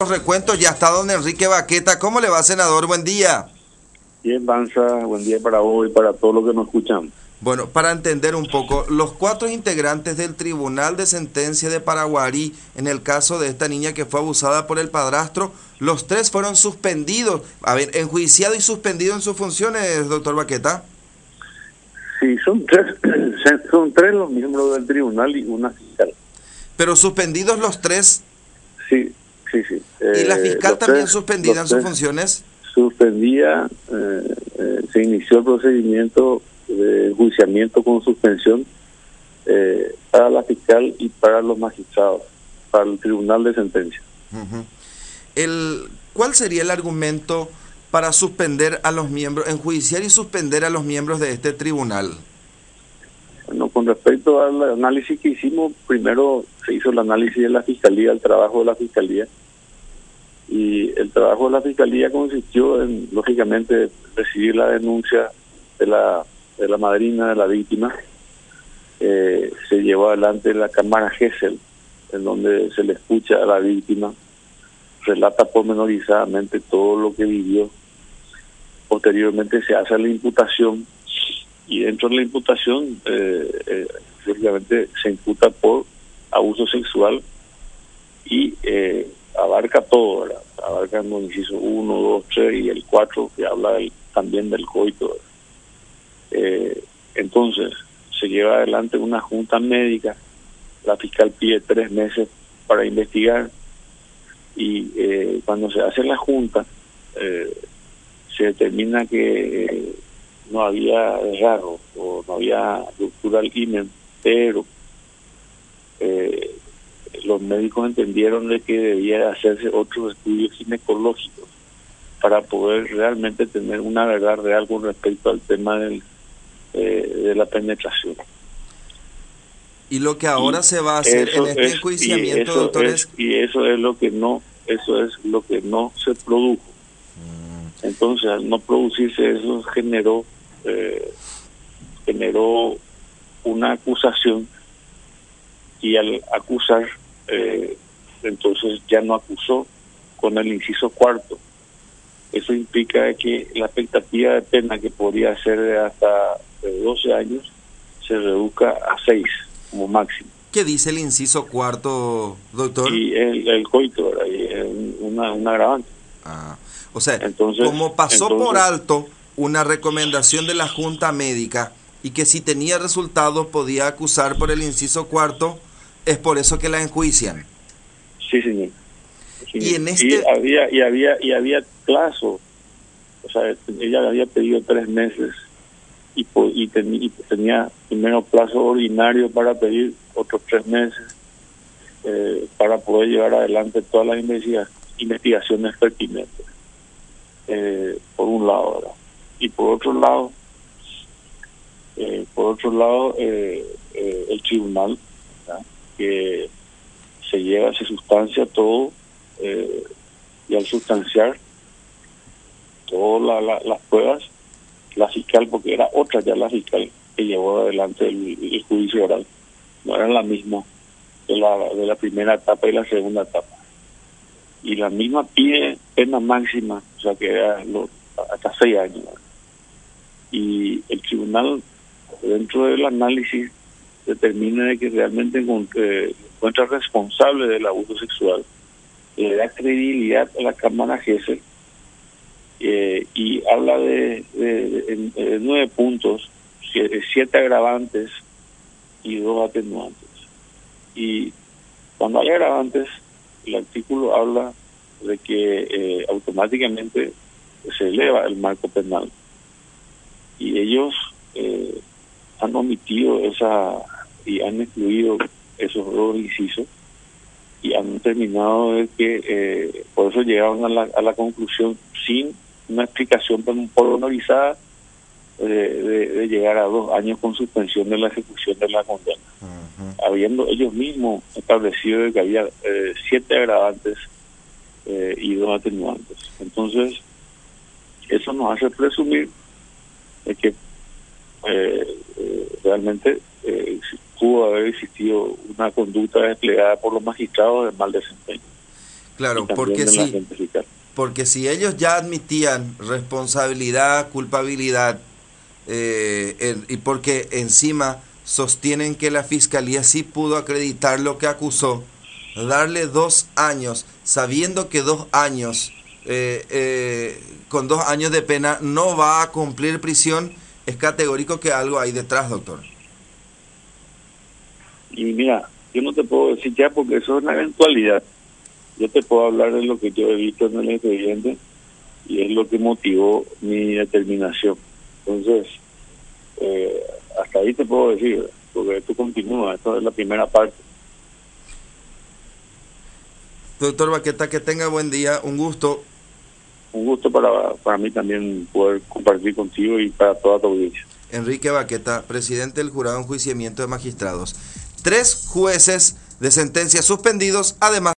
los recuentos. Ya está don Enrique Baqueta. ¿Cómo le va, senador? Buen día. Bien, Banza, buen día para vos y para todos los que nos escuchan. Bueno, para entender un poco, los 4 integrantes del Tribunal de Sentencia de Paraguarí, en el caso de esta niña que fue abusada por el padrastro, los 3 fueron suspendidos, enjuiciado y suspendido en sus funciones, doctor Baqueta. Sí, son tres los miembros del tribunal y una fiscal. Pero suspendidos los 3. Sí. ¿Y la fiscal también suspendida en sus funciones? Suspendía, se inició el procedimiento de enjuiciamiento con suspensión para la fiscal y para los magistrados, para el tribunal de sentencia. ¿Cuál sería el argumento para suspender a los miembros, enjuiciar y suspender a los miembros de este tribunal? Bueno, con respecto al análisis que hicimos, primero se hizo el análisis de la fiscalía, el trabajo de la fiscalía. Y el trabajo de la fiscalía consistió en, lógicamente, recibir la denuncia de la madrina de la víctima. Se llevó adelante la cámara Gesell, en donde se le escucha a la víctima, relata pormenorizadamente todo lo que vivió. Posteriormente se hace la imputación, y dentro de la imputación, lógicamente, se imputa por abuso sexual y abarca todo, ¿verdad? Abarca el inciso 1, 2, 3 y el 4, que habla también del coito. Entonces, se lleva adelante una junta médica, la fiscal pide 3 meses para investigar, y cuando se hace la junta, se determina que no había desgarro o no había ruptura al himen, pero los médicos entendieron de que debía hacerse otros estudios ginecológicos para poder realmente tener una verdad real con respecto al tema de la penetración. Y lo que ahora se va a hacer en este enjuiciamiento, doctores, eso es lo que no se produjo. Entonces, al no producirse eso, generó una acusación, y al acusar, entonces ya no acusó con el inciso 4. Eso implica que la expectativa de pena, que podría ser de hasta 12 años, se reduzca a 6 como máximo. ¿Qué dice el inciso 4, doctor? Y el coito, es una agravante. O sea, entonces, como pasó por alto una recomendación de la Junta Médica y que si tenía resultados podía acusar por el inciso 4, es por eso que la enjuician. Sí, señor. Y en este había plazo, o sea, ella había pedido 3 meses y tenía primero plazo ordinario para pedir otros 3 meses para poder llevar adelante todas las investigaciones pertinentes, por un lado, ¿verdad? Y por otro lado el tribunal, ¿verdad?, que se sustancia todo, y al sustanciar todas las pruebas, la fiscal, porque era otra ya la fiscal que llevó adelante el juicio oral, no era la misma de la primera etapa y la segunda etapa, y la misma pide pena máxima, o sea que era hasta 6 años, ¿verdad? Y el tribunal, dentro del análisis, determina de que realmente encuentra responsable del abuso sexual, le da credibilidad a la cámara Gesell, y habla de 9 puntos, 7 agravantes y 2 atenuantes. Y cuando hay agravantes, el artículo habla de que automáticamente se eleva el marco penal, y ellos han omitido y han excluido esos 2 incisos, y han terminado de que por eso llegaron a la conclusión, sin una explicación pormenorizada, de llegar a 2 años con suspensión de la ejecución de la condena, habiendo ellos mismos establecido de que había 7 agravantes y 2 atenuantes. Entonces, eso nos hace presumir de que realmente pudo haber existido una conducta desplegada por los magistrados de mal desempeño. Claro, porque si ellos ya admitían responsabilidad, culpabilidad, y porque encima sostienen que la fiscalía sí pudo acreditar lo que acusó, darle 2 años, sabiendo que 2 años, con 2 años de pena no va a cumplir prisión, es categórico que algo hay detrás, doctor. Y mira, yo no te puedo decir ya porque eso es una eventualidad. Yo te puedo hablar de lo que yo he visto en el expediente y es lo que motivó mi determinación. Entonces, hasta ahí te puedo decir, porque esto continúa, esto es la primera parte. Doctor Baqueta, que tenga buen día, un gusto. Un gusto para mí también poder compartir contigo y para toda tu audiencia. Enrique Baqueta, presidente del Jurado de Enjuiciamiento de Magistrados. 3 jueces de sentencia suspendidos, además